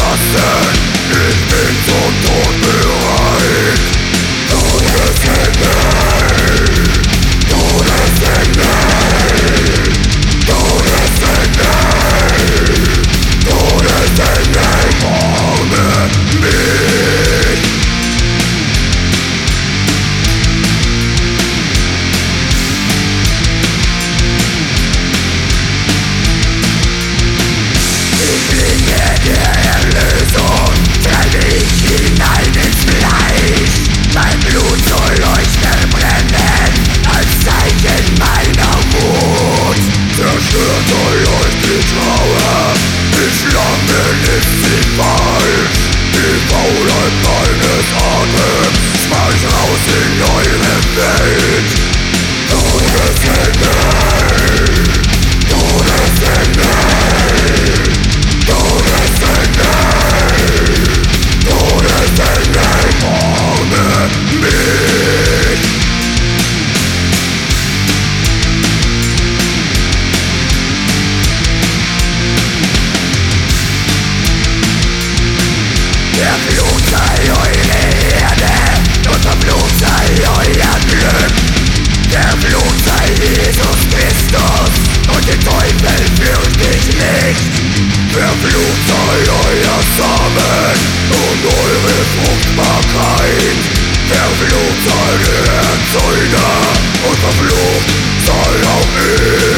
lassen. Ich bin zum Tod bereit. Todesengel, Todesengel, Todesengel, Todesengel, warne mich. Ich blicke der Erlösung, treib ich hinein ins Fleisch. Mein Blut soll leuchten brennen, als Zeichen meiner Wut. Zerstört soll euch die Trauer, die Schlange ist sie falsch. Die Faulheit meines Atems schmeiß raus in eure Welt. Todesengel, Todesengel, Todesengel, Todesengel, warne mich. Der Blut sei eure Erde und der Blut sei euer Glück. Der Blut sei Jesus Christus und den Teufel fürcht ich nicht. Der Blut sei euer Samen und eure Fruchtbarkeit. Der Blut sei der Erzeuger und der Blut sei auch ich.